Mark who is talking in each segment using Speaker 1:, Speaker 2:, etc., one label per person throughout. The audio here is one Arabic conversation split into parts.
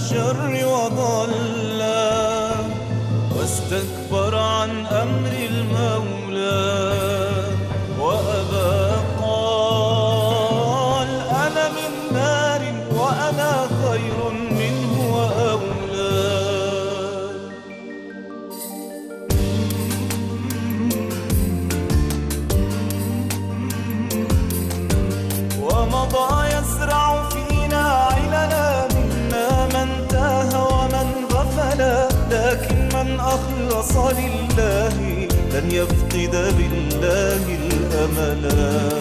Speaker 1: الشر وضلا، واستكبر عن أمر المولى وأبى، قال أنا من نار وأنا خير منه وأولى. ومضى يزرع فينا عللا، منا من تاه ومن غفلا، لكن من أخلص لله لن يفقد بالله الأملا.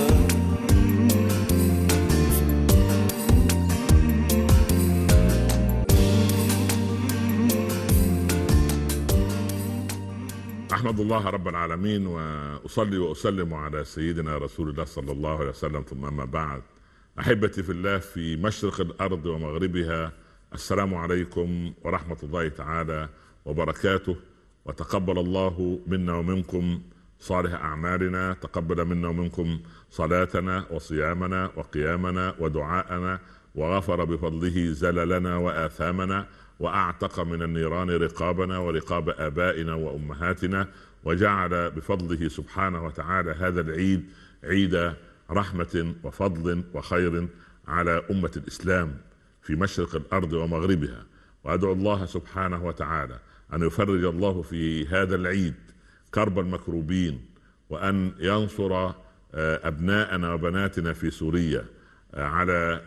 Speaker 2: أحمد الله رب العالمين، وأصلي وأسلم على سيدنا رسول الله صلى الله عليه وسلم، ثم أما بعد. أحبتي في الله في مشرق الأرض ومغربها، السلام عليكم ورحمة الله تعالى وبركاته. وتقبل الله منا ومنكم صالح أعمالنا، تقبل منا ومنكم صلاتنا وصيامنا وقيامنا ودعاءنا، وغفر بفضله زللنا وآثامنا، وأعتق من النيران رقابنا ورقاب آبائنا وأمهاتنا، وجعل بفضله سبحانه وتعالى هذا العيد عيد رحمة وفضل وخير على أمة الإسلام في مشرق الأرض ومغربها. وأدعو الله سبحانه وتعالى أن يفرج الله في هذا العيد كرب المكروبين، وأن ينصر أبناءنا وبناتنا في سوريا على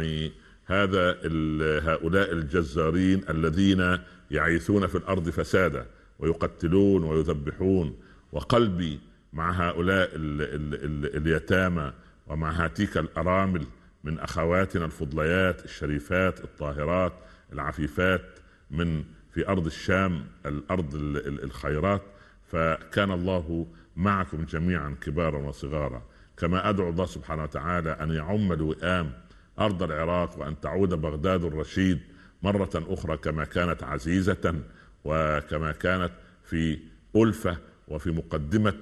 Speaker 2: هؤلاء الجزارين الذين يعيثون في الأرض فسادا ويقتلون ويذبحون. وقلبي مع هؤلاء اليتامى ومع هاتيك الأرامل من أخواتنا الفضليات الشريفات الطاهرات العفيفات من في أرض الشام، الأرض الخيرات. فكان الله معكم جميعا كبارا وصغارا. كما أدعو الله سبحانه وتعالى أن يعم الوئام أرض العراق، وأن تعود بغداد الرشيد مرة أخرى كما كانت عزيزة، وكما كانت في ألفة وفي مقدمة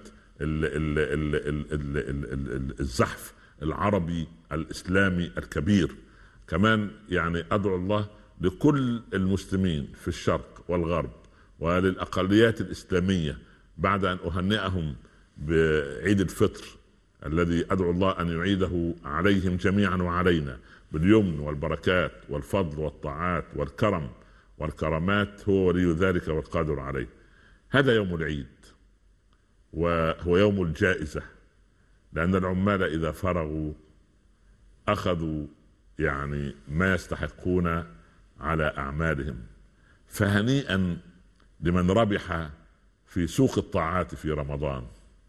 Speaker 2: الزحف العربي الإسلامي الكبير. كمان أدعو الله لكل المسلمين في الشرق والغرب وللأقليات الإسلامية بعد أن أهنئهم بعيد الفطر الذي أدعو الله أن يعيده عليهم جميعا وعلينا باليمن والبركات والفضل والطاعات والكرم والكرامات، هو ولي ذلك والقادر عليه. هذا يوم العيد، وهو يوم الجائزة، لأن العمال إذا فرغوا أخذوا ما يستحقون على أعمالهم. فهنيئا لمن ربح في سوق الطاعات في رمضان،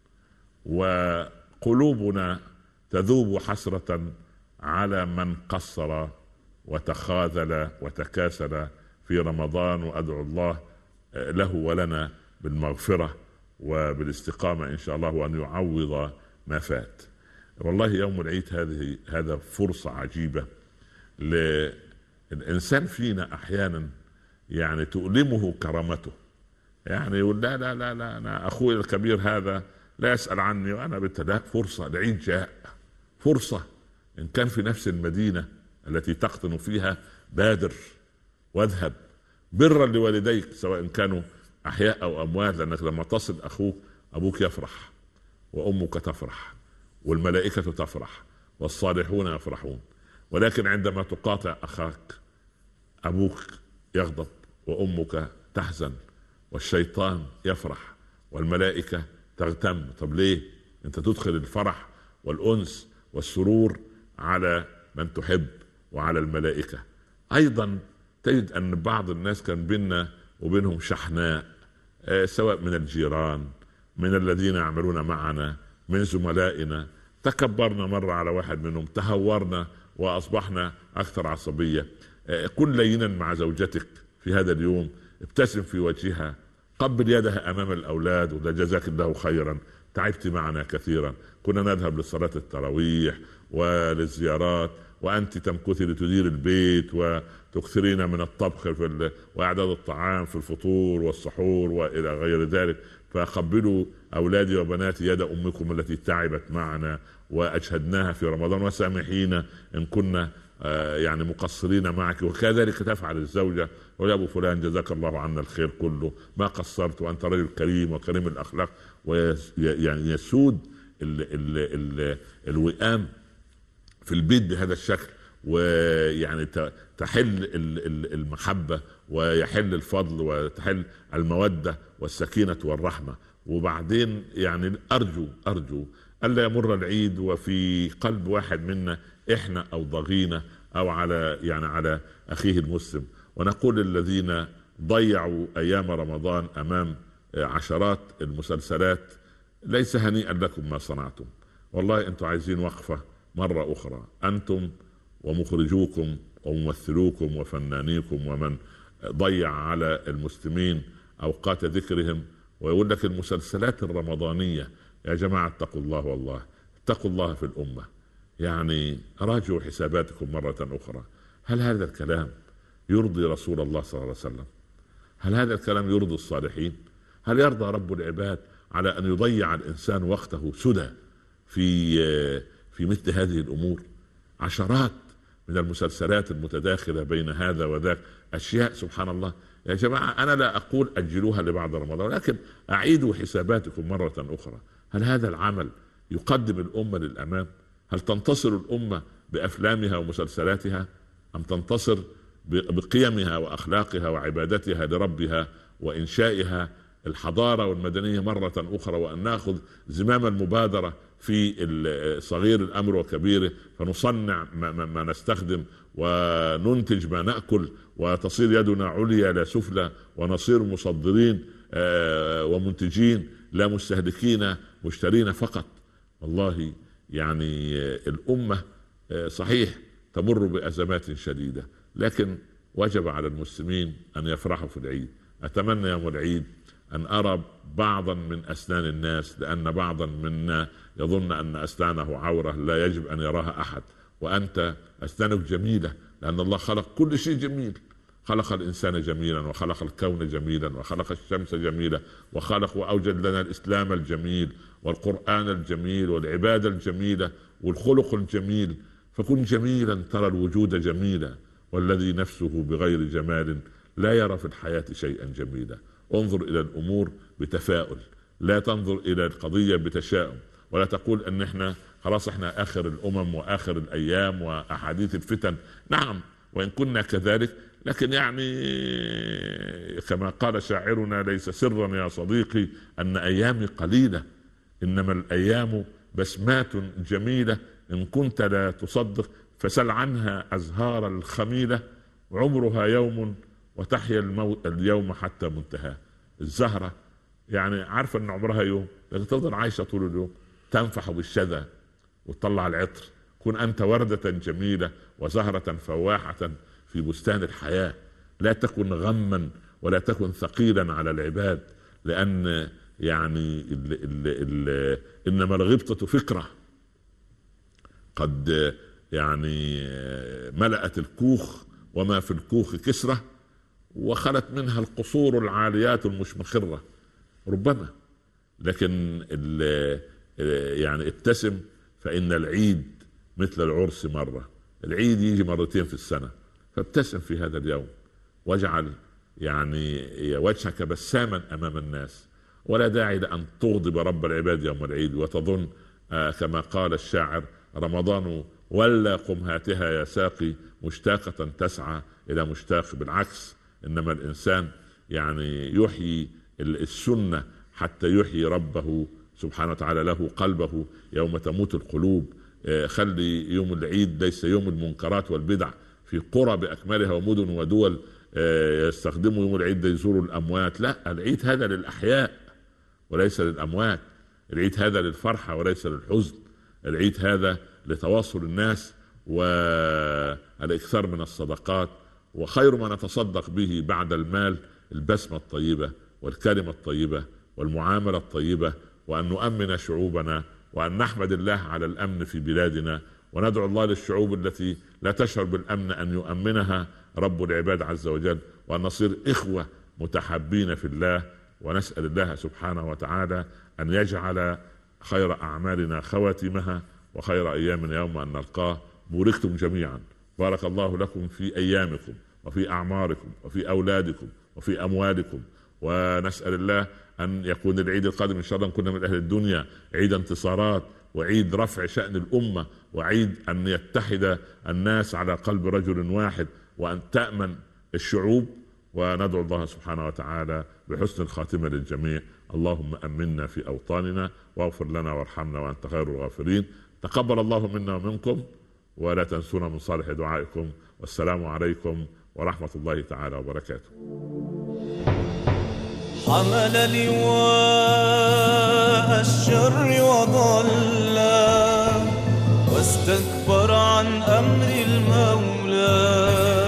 Speaker 2: وقلوبنا تذوب حسرة على من قصر وتخاذل وتكاسل في رمضان. وأدعو الله له ولنا بالمغفرة وبالاستقامة إن شاء الله، وأن يعوض ما فات. والله يوم العيد هذا فرصة عجيبة للإنسان فينا. أحيانا تؤلمه كرامته، يقول لا لا لا لا أنا أخوي الكبير هذا لا يسأل عني وأنا لا. فرصة، العيد جاء، فرصة. إن كان في نفس المدينة التي تقطن فيها بادر واذهب برا لوالديك سواء كانوا أحياء أو أموات، لأنك لما تصل أخوك أبوك يفرح وأمك تفرح والملائكة تفرح والصالحون يفرحون. ولكن عندما تقاطع أخاك أبوك يغضب وأمك تحزن والشيطان يفرح والملائكة تغتم. طب ليه؟ أنت تدخل الفرح والأنس والسرور على من تحب وعلى الملائكة. أيضا تجد أن بعض الناس كان بيننا وبينهم شحناء، سواء من الجيران، من الذين يعملون معنا، من زملائنا. تكبرنا مرة على واحد منهم، تهورنا وأصبحنا أكثر عصبية. كن لينا مع زوجتك في هذا اليوم، ابتسم في وجهها، قبل يدها أمام الأولاد، وده جزاك الله خيرا، تعبت معنا كثيرا. كنا نذهب لصلاة التراويح وللزيارات، وأنت تمكثي لتدير البيت وتكثرين من الطبخ وإعداد الطعام في الفطور والسحور وإلى غير ذلك. فقبلوا أولادي وبناتي يد أمكم التي تعبت معنا وأجهدناها في رمضان، وسامحينا إن كنا يعني مقصرين معك، وكذلك تفعل الزوجة. ويا أبو فلان جزاك الله عنا الخير كله، ما قصرت وأنت رجل كريم وكريم الأخلاق. ويعني يسود الوئام في البيت بهذا الشكل، ويعني تحل المحبة ويحل الفضل وتحل المودة والسكينة والرحمة. وبعدين يعني أرجو ألا يمر العيد وفي قلب واحد منا إحنا أو ضغينة أو على أخيه المسلم. ونقول للذين ضيعوا أيام رمضان أمام عشرات المسلسلات: ليس هنيئا لكم ما صنعتم، والله أنتم عايزين وقفة مرة أخرى، أنتم ومخرجوكم وممثلوكم وفنانيكم ومن ضيع على المسلمين أوقات ذكرهم. ويقول لك المسلسلات الرمضانية يا جماعة اتقوا الله، والله اتقوا الله في الأمة، يعني راجعوا حساباتكم مرة أخرى. هل هذا الكلام يرضي رسول الله صلى الله عليه وسلم؟ هل هذا الكلام يرضي الصالحين؟ هل يرضى رب العباد على أن يضيع الإنسان وقته سدى في مثل هذه الأمور؟ عشرات من المسلسلات المتداخلة بين هذا وذاك، أشياء سبحان الله. يا جماعة أنا لا أقول أجلوها لبعد رمضان، لكن أعيدوا حساباتكم مرة أخرى. هل هذا العمل يقدم الأمة للأمام؟ هل تنتصر الأمة بأفلامها ومسلسلاتها، أم تنتصر بقيمها وأخلاقها وعبادتها لربها وإنشائها الحضارة والمدنية مرة أخرى، وأن نأخذ زمام المبادرة في صغير الأمر وكبيره، فنصنع ما نستخدم وننتج ما نأكل، وتصير يدنا عليا لا سفلى، ونصير مصدرين ومنتجين لا مستهلكين مشترين فقط. والله يعني الأمة صحيح تمر بأزمات شديدة، لكن وجب على المسلمين أن يفرحوا في العيد. أتمنى يوم العيد أن أرى بعضا من أسنان الناس، لأن بعضا منا يظن أن أسنانه عورة لا يجب أن يراها أحد، وأنت أسنانك جميلة، لأن الله خلق كل شيء جميل. خلق الإنسان جميلا، وخلق الكون جميلا، وخلق الشمس جميلة، وخلق وأوجد لنا الإسلام الجميل والقرآن الجميل والعبادة الجميلة والخلق الجميل. فكن جميلا ترى الوجود جميلا، والذي نفسه بغير جمال لا يرى في الحياة شيئا جميلا. انظر إلى الأمور بتفاؤل، لا تنظر إلى القضية بتشاؤم، ولا تقول أن احنا خلاص احنا آخر الأمم وآخر الأيام وأحاديث الفتن. نعم، وإن كنا كذلك، لكن يعني كما قال شاعرنا: ليس سرا يا صديقي أن أيامي قليلة، إنما الأيام بسمات جميلة، إن كنت لا تصدق فسل عنها أزهار الخميلة، عمرها يوم وتحيا اليوم حتى منتهى. الزهرة يعني عارفة أن عمرها يوم، لكن تفضل عايشة طول اليوم، تنفح بالشذا وتطلع العطر. كن أنت وردة جميلة وزهرة فواحة في بستان الحياة، لا تكن غما ولا تكن ثقيلا على العباد، لأن يعني إنما الغبطة فكرة قد يعني ملأت الكوخ وما في الكوخ كسرة، وخلت منها القصور العاليات المشمخرة ربما. لكن يعني ابتسم، فإن العيد مثل العرس مرة، العيد يجي مرتين في السنة، فابتسم في هذا اليوم، واجعل يعني وجهك بساما أمام الناس، ولا داعي لأن تغضب رب العباد يوم العيد وتظن كما قال الشاعر: رمضان ولا قمهاتها يا ساقي مشتاقة تسعى إلى مشتاق. بالعكس، إنما الإنسان يعني يحيي السنة حتى يحيي ربه سبحانه وتعالى له قلبه يوم تموت القلوب. خلي يوم العيد ليس يوم المنكرات والبدع في قرى بأكملها ومدن ودول يستخدموا يوم العيد يزوروا الأموات. لا، العيد هذا للأحياء وليس للأموات، العيد هذا للفرحة وليس للحزن، العيد هذا لتواصل الناس والإكثار من الصدقات. وخير ما نتصدق به بعد المال البسمة الطيبة والكلمة الطيبة والمعاملة الطيبة، وأن نؤمن شعوبنا، وأن نحمد الله على الأمن في بلادنا، وندعو الله للشعوب التي لا تشعر بالأمن أن يؤمنها رب العباد عز وجل، وأن نصير إخوة متحابين في الله. ونسأل الله سبحانه وتعالى أن يجعل خير أعمالنا خواتمها، وخير أيامنا يوم أن نلقاه. بوركتم جميعا، بارك الله لكم في أيامكم وفي أعماركم وفي أولادكم وفي أموالكم، ونسأل الله أن يكون العيد القادم إن شاء الله كنا من أهل الدنيا عيد انتصارات وعيد رفع شأن الأمة وعيد أن يتحد الناس على قلب رجل واحد وأن تأمن الشعوب. وندعو الله سبحانه وتعالى بحسن الخاتمة للجميع. اللهم أمنا في أوطاننا واغفر لنا وارحمنا وأنت خير الغافرين. تقبل الله منا ومنكم، ولا تنسونا من صالح دعائكم، والسلام عليكم ورحمة الله تعالى وبركاته.
Speaker 1: حمل لواء الشر وضل واستكبر عن أمر المولى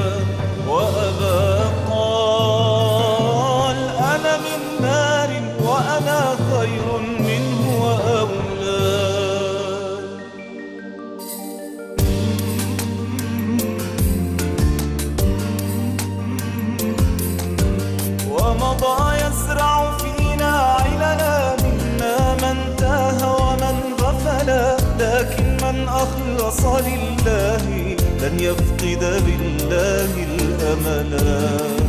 Speaker 1: وأبى، قال أنا من نار وأنا خير منه وأولى. ومضى يزرع فينا علنا، منا من تاه ومن غفلا، لكن من أخلص لله لن يفقد بالله الأملا.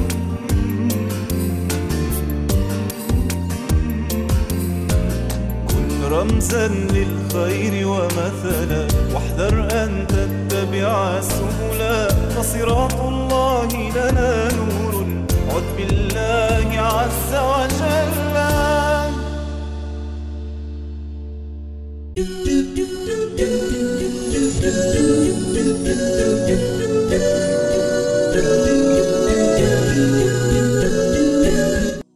Speaker 1: كن رمزا للخير ومثلا، واحذر أن تتبع السبلا، فصراط الله لنا نور عد